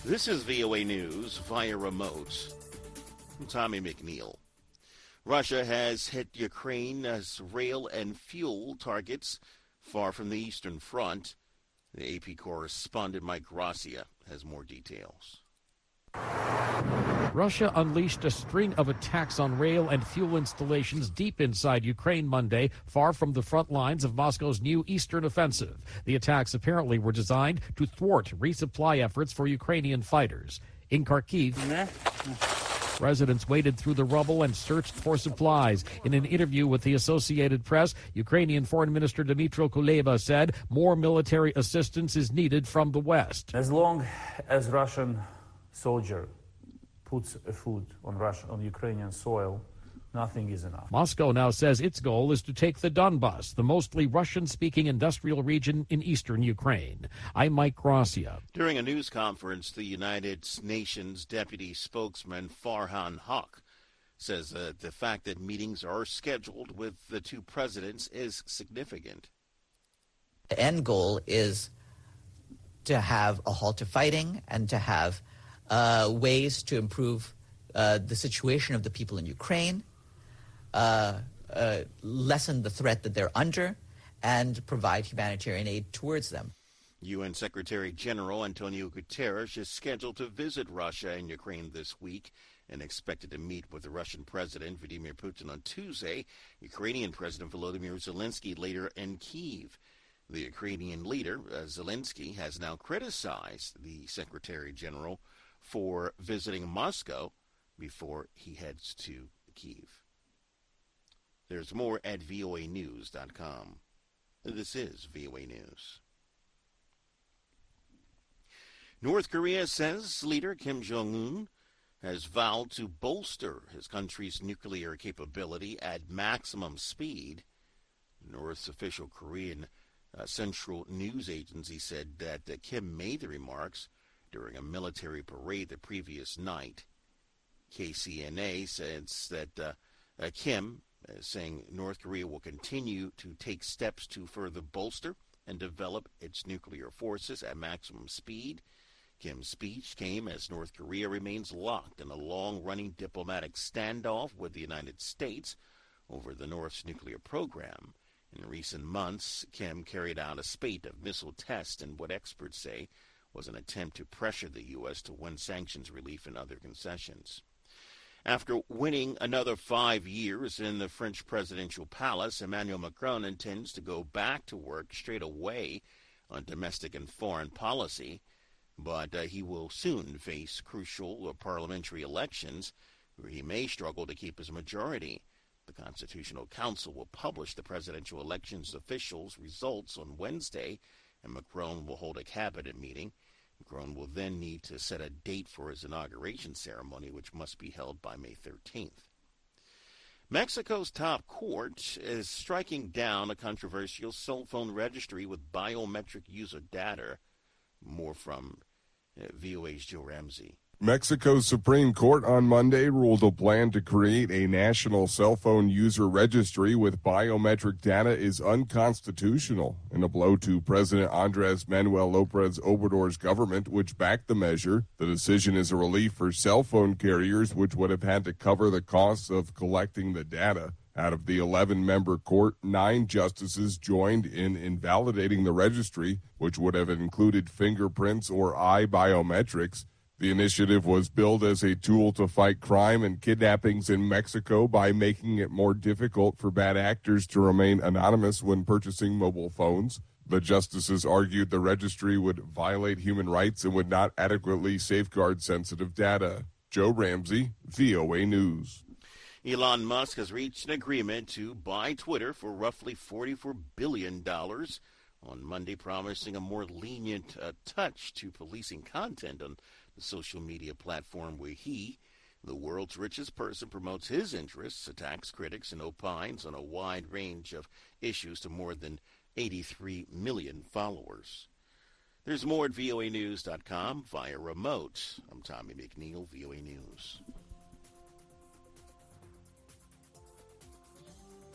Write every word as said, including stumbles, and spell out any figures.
This is V O A News via remote. I'm Tommy McNeil. Russia has hit Ukraine as rail and fuel targets far from the Eastern Front. The A P correspondent Mike Gracia has more details. Russia unleashed a string of attacks on rail and fuel installations deep inside Ukraine Monday, far from the front lines of Moscow's new eastern offensive. The attacks apparently were designed to thwart resupply efforts for Ukrainian fighters. In Kharkiv, residents waded through the rubble and searched for supplies. In an interview with the Associated Press, Ukrainian Foreign Minister Dmytro Kuleba said more military assistance is needed from the West. As long as Russian soldier puts food on Russia, on Ukrainian soil, nothing is enough. Moscow now says its goal is to take the Donbas, the mostly Russian-speaking industrial region in eastern Ukraine. I'm Mike Gracia. During a news conference, the United Nations deputy spokesman Farhan Haq says uh, the fact that meetings are scheduled with the two presidents is significant. The end goal is to have a halt to fighting and to have uh, ways to improve uh, the situation of the people in Ukraine, uh, uh, lessen the threat that they're under, and provide humanitarian aid towards them. U N Secretary General Antonio Guterres is scheduled to visit Russia and Ukraine this week and expected to meet with the Russian President Vladimir Putin on Tuesday, Ukrainian President Volodymyr Zelensky later in Kyiv. The Ukrainian leader, uh, Zelensky, has now criticized the Secretary General for visiting Moscow before he heads to Kyiv. There's more at V O A news dot com. This is V O A News. North Korea says leader Kim Jong-un has vowed to bolster his country's nuclear capability at maximum speed. North's official Korean uh, Central News Agency said that uh, Kim made the remarks during a military parade the previous night. K C N A says that uh, uh, Kim is saying North Korea will continue to take steps to further bolster and develop its nuclear forces at maximum speed. Kim's speech came as North Korea remains locked in a long-running diplomatic standoff with the United States over the North's nuclear program. In recent months, Kim carried out a spate of missile tests in what experts say was an attempt to pressure the U S to win sanctions relief and other concessions. After winning another five years in the French presidential palace, Emmanuel Macron intends to go back to work straight away on domestic and foreign policy, but uh, he will soon face crucial uh, parliamentary elections where he may struggle to keep his majority. The Constitutional Council will publish the presidential elections officials' results on Wednesday, and Macron will hold a cabinet meeting. Macron will then need to set a date for his inauguration ceremony, which must be held by May thirteenth. Mexico's top court is striking down a controversial cell phone registry with biometric user data. More from uh, V O A's Joe Ramsey. Mexico's Supreme Court on Monday ruled a plan to create a national cell phone user registry with biometric data is unconstitutional in a blow to President Andres Manuel López Obrador's government, which backed the measure. The decision is a relief for cell phone carriers, which would have had to cover the costs of collecting the data. Out of the eleven-member court, nine justices joined in invalidating the registry, which would have included fingerprints or eye biometrics. The initiative was billed as a tool to fight crime and kidnappings in Mexico by making it more difficult for bad actors to remain anonymous when purchasing mobile phones. The justices argued the registry would violate human rights and would not adequately safeguard sensitive data. Joe Ramsey, V O A News. Elon Musk has reached an agreement to buy Twitter for roughly forty-four billion dollars on Monday, promising a more lenient uh, touch to policing content on the social media platform where he, the world's richest person, promotes his interests, attacks critics, and opines on a wide range of issues to more than eighty-three million followers. There's more at V O A news dot com via remote. I'm Tommy McNeil, V O A News.